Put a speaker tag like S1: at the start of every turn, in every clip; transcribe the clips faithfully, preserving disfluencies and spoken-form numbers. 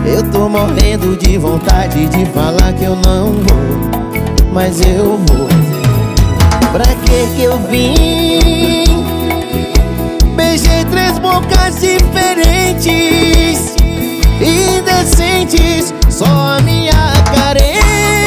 S1: Eu tô morrendo de vontade de falar que eu não vou, mas eu vou. Pra que que eu vim? Beijei três bocas diferentes, indecentes, só a minha carente.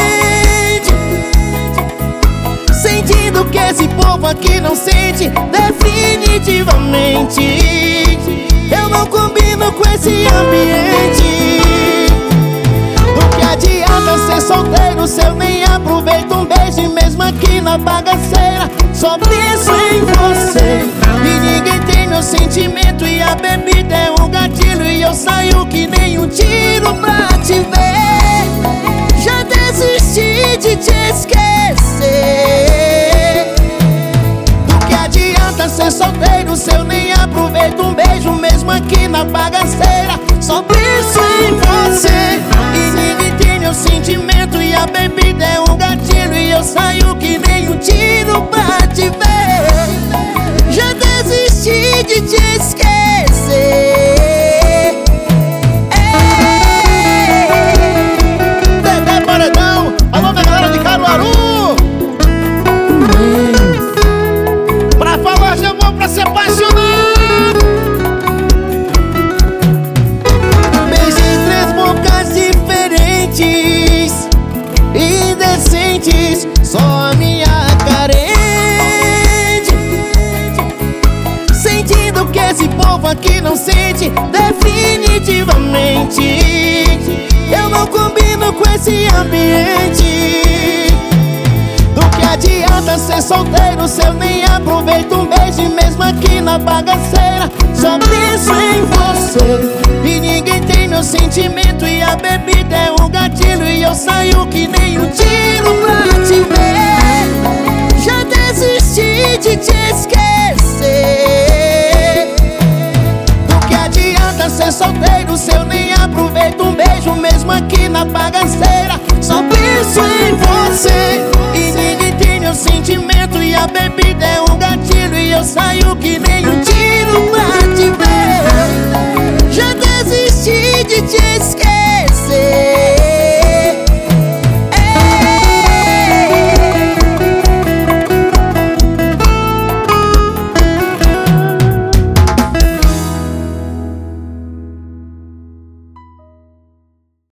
S1: Sentindo que esse povo aqui não sente, definitivamente eu não combino com esse ambiente. Do que adianta ser solteiro se eu nem aproveito um beijo? E mesmo aqui na bagaceira só penso em você. E ninguém tem meu sentimento, e a bebida é um gatilho, e eu saio que nem um tiro pra te ver. Já desisti de te esquecer. Do que adianta ser solteiro se eu nem aproveito um beijo? Mesmo aqui na bagaceira só penso em você. E ninguém tem meu sentimento, e a bebida é um gatilho, e eu saio que nem um tiro pra te ver. Já desisti de te esquecer. Dedé Paredão, alô da galera de Caruaru. Pra falar de amor, pra se apaixonar. Beijei três bocas diferentes, indecentes, só a minha carente. Sentindo que esse povo aqui não sente, definitivamente eu não combino com esse ambiente. Do que adianta ser solteiro se eu nem aproveito um beijo? E mesmo aqui na bagaceira só penso em você. E ninguém tem meu sentimento, e a bebida é um gatilho, e eu saio que nem um tiro pra te ver. Já desisti de te esquecer. Do que adianta ser solteiro se eu nem aproveito um beijo? Mesmo aqui na bagaceira só penso em você. E ninguém tem meu sentimento, e a bebida é um gatilho, e eu saio que nem um tiro.